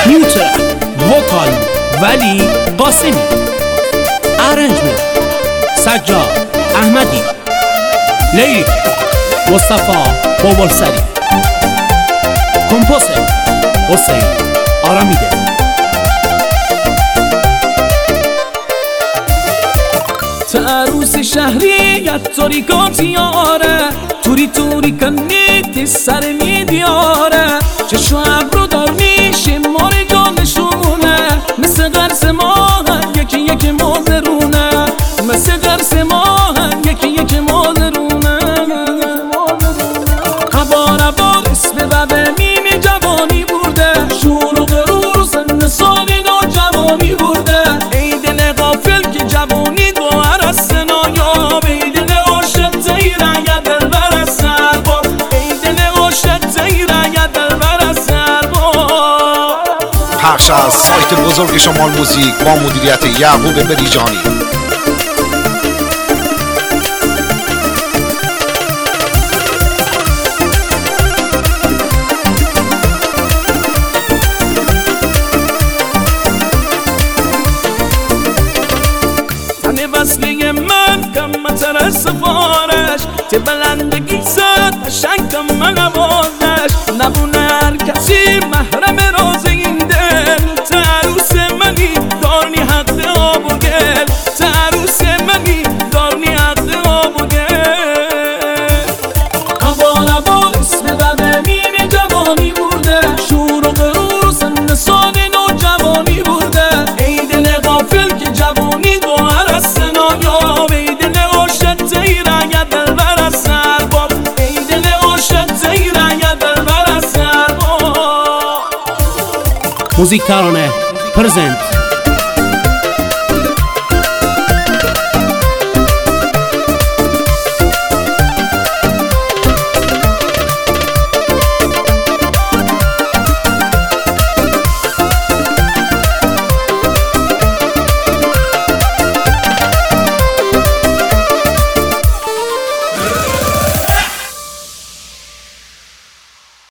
نیوترک وکال ولی قاسمی، ارنجمنت سجاد احمدی، لیریک مصطفی بابالسری، کمپوزر حسین آرامیده. عروس شهریت توری کاتیاره، توری کنیتی سر میدیاره، چشم ابرو دار میشه مار جانشونه، مثل قرص ماهن یکی مادرونه، مثل قرص ماهن یکی مادرونه. عبار اسم ببه میمی جوانی برده، شور و غرور سن سالی دو جوانی برده، ای دل غافل که جوانی دو پخش از سایت بزرگ شمال موزیک با مدیریت یعقوب بریجانی. تن وصله من کمتر از سفارش، ته بلندگی زد قشنگ کم من نوازش، نبونه هر کسی محرم راز این دل، ته عروس منی دارنی حق آب و گل، ته عروس منی دارنی حق آب و گل. عبار اسم بده میمی جوانی برده، شور و غرور سن سال نو جوانی برده، ای دل غافل که جوانی دو هر از سنایا، ای دل عاشق تیره یا دلبر از سرباب، ای دل عاشق تیره یا دلبر از سرباب. موزیک ترانه پرزنت